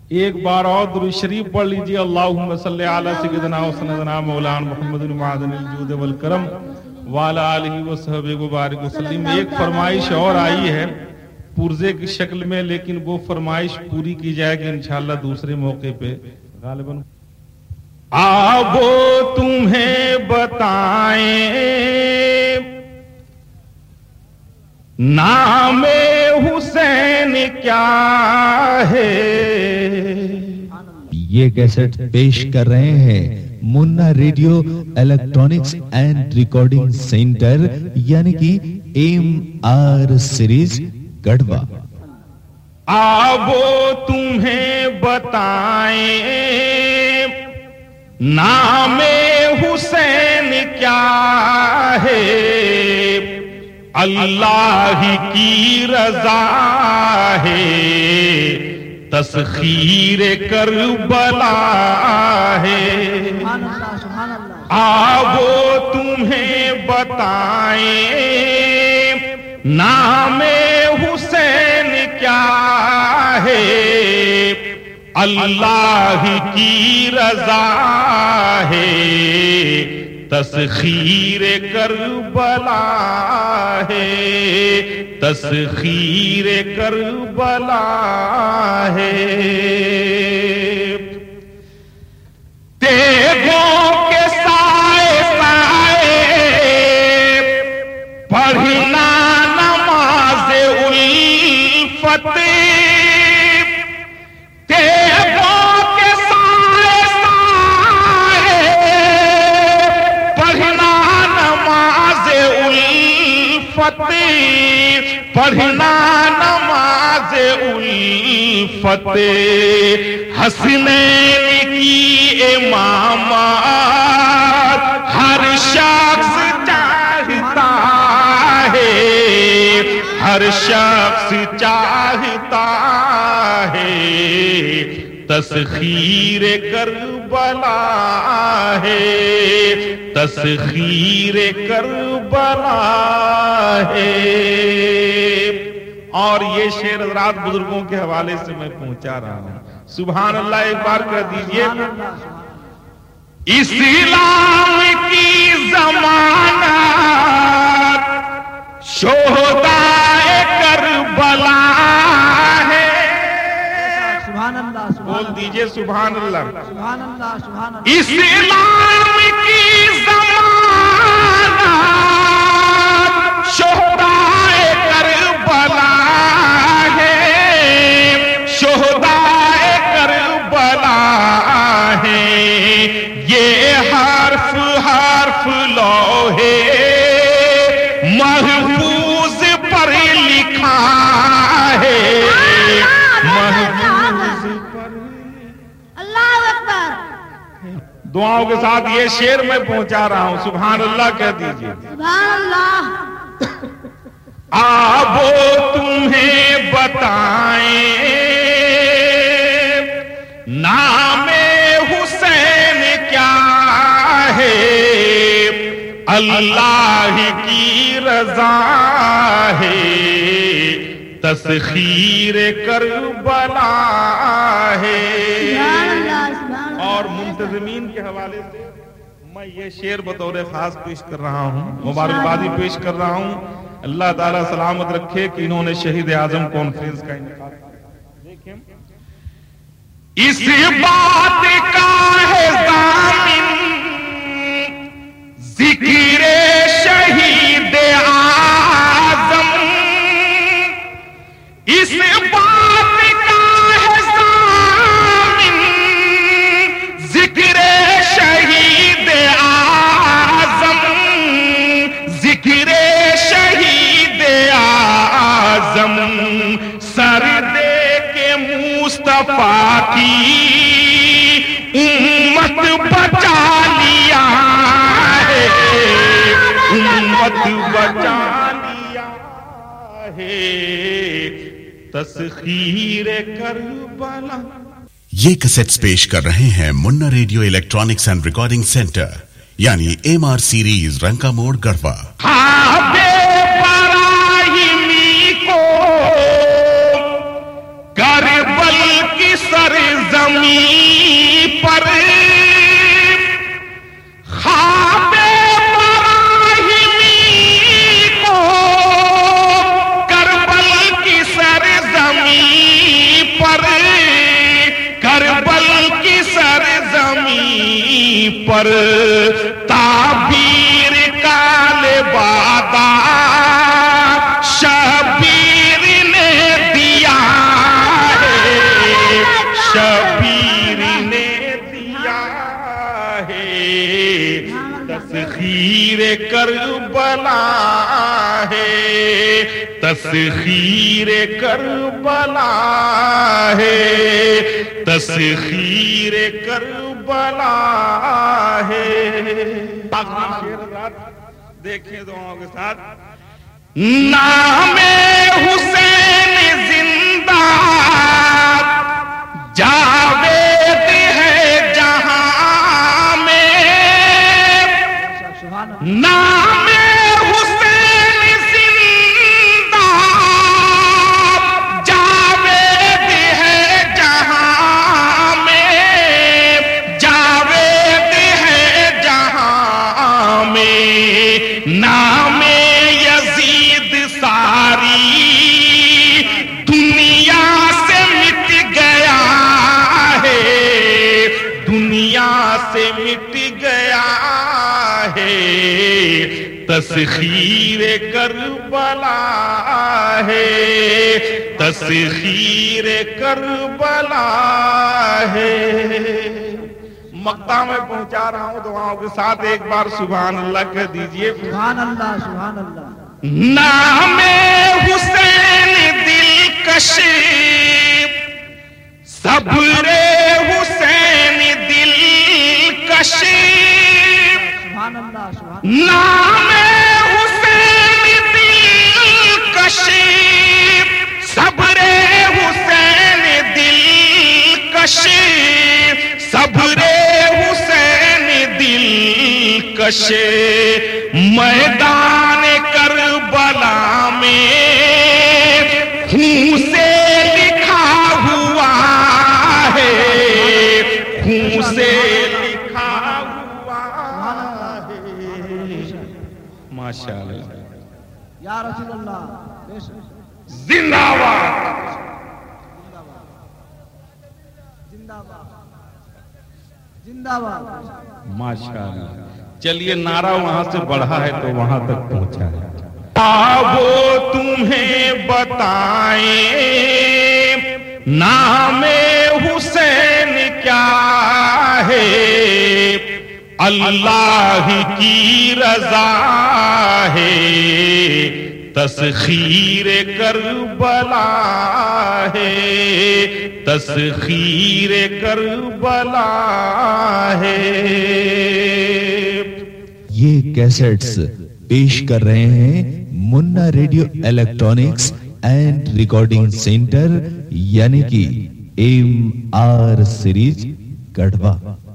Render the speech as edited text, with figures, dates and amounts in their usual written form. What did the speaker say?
ایک بار اور درود شریف پڑھ لیجیے. اللہم صلی علی سیدنا و سندنا مولانا محمد معدن الجود والکرم وعلی آلہ وصحبہ وبارک وسلم. ایک فرمائش اور آئی ہے پرزے کی شکل میں، لیکن وہ فرمائش پوری کی جائے گی انشاءاللہ دوسرے موقع پہ غالباً. وہ تمہیں بتائیں نام حسین کیا ہے. یہ کیسٹ پیش کر رہے ہیں Munna radio electronics and recording centre یعنی کہ MR سیریز گڑھوا. وہ تمہیں بتائیں نام حسین کیا ہے. اللہ کی رضا ہے تسخیر کربلا ہے. وہ تمہیں بتائیں نام حسین کیا ہے. اللہ کی رضا ہے تسخیر کربلا ہے تسخیر کربلا ہے. تیغوں کے سائے سائے پڑھنا نماز الفت. پڑھنا نماز الفت. حسنین کی امامت ہر شخص چاہتا ہے ہر شخص چاہتا ہے. تسخیر کربلا ہے تسخیر کربلا ہے. اور یہ شعر حضرات بزرگوں کے حوالے سے میں پہنچا رہا ہوں. سبحان اللہ ایک بار کہہ دیجئے. اسلام کی ضمانت شہدائے کربلا ہے. بول دیجئے سبحان اللہ. اسلام کی ضمانت شہدائے کربلا ہے شہدائے کربلا ہے. یہ حرف حرف لوحے محفوظ پر لکھا ہے دعاؤں کے ساتھ یہ شعر میں پہنچا رہا ہوں. سبحان اللہ کہہ دیجئے. سبحان اللہ. وہ تمہیں بتائیں نام حسین کیا ہے. اللہ کی رضا ہے تسخیر کربلا ہے. اور منتظمین کے حوالے سے میں یہ شعر بطور خاص پیش کر رہا ہوں مبارکبادی پیش کر رہا ہوں. اللہ تعالیٰ سلامت رکھے کہ انہوں نے شہید اعظم کانفرنس کا انعقاد کیا. اس بات کا ہے ضامن ذکر شہید اعظم. اس بات کا ہے ضامن ذکر شہید اعظم ذکر شہید اعظم. سر دے کے مصطفیٰ کی امت بچا لیا ہے امت بچا لیا ہے تسخیر کربلا. یہ کیسٹس پیش کر رہے ہیں Munna radio electronics and recording centre یعنی MR سیریز رنکا موڑ گڑھوا. کربل کی سرزمین زمین پر تعبیر کا لبادہ شبیر نے دیا ہے، شبیر نے دیا ہے، تسخیر کربلا ہے، تسخیر کربلا ہے، تسخیر کربلا ہے۔ دیکھیں دعاؤں کے ساتھ، نام حسین زندہ جاوید ہے جہاں میں، نام حسین زندہ جاوید ہے جہاں میں، جاوید ہے جہاں میں، نام یزید ساری دنیا سے مٹ گیا ہے، دنیا سے مٹ گیا ہے، تسخیر کربلا ہے، تسخیر کربلا ہے۔ مقطع میں پہنچا رہا ہوں دعاؤں کے ساتھ، ایک بار سبحان اللہ کہہ دیجئے۔ سبحان اللہ سبحان اللہ۔ نام حسین دلکش، صبر حسین دلکش، سبحان اللہ سبحان اللہ۔ نام حسین دلکش، صبر حسین دلکش، صبر حسین دلکش، میدان کربلا میں خون سے لکھا ہوا ہے، خون سے لکھا ہوا ہے۔ ماشاءاللہ یا رسول اللہ بے شک۔ زندہ باد، زندہ باد زندہ باد۔ ماشاءاللہ۔ چلیے نعرہ وہاں سے بڑھا ہے تو وہاں تک پہنچا ہے۔ وہ تمہیں بتائیں نام حسین کیا ہے، اللہ کی رضا ہے، تسخیر کربلا ہے، تسخیر کربلا ہے۔ یہ کیسٹس پیش کر رہے ہیں Munna radio electronics and recording centre یعنی کہ ایم آر سیریز گڑھوا۔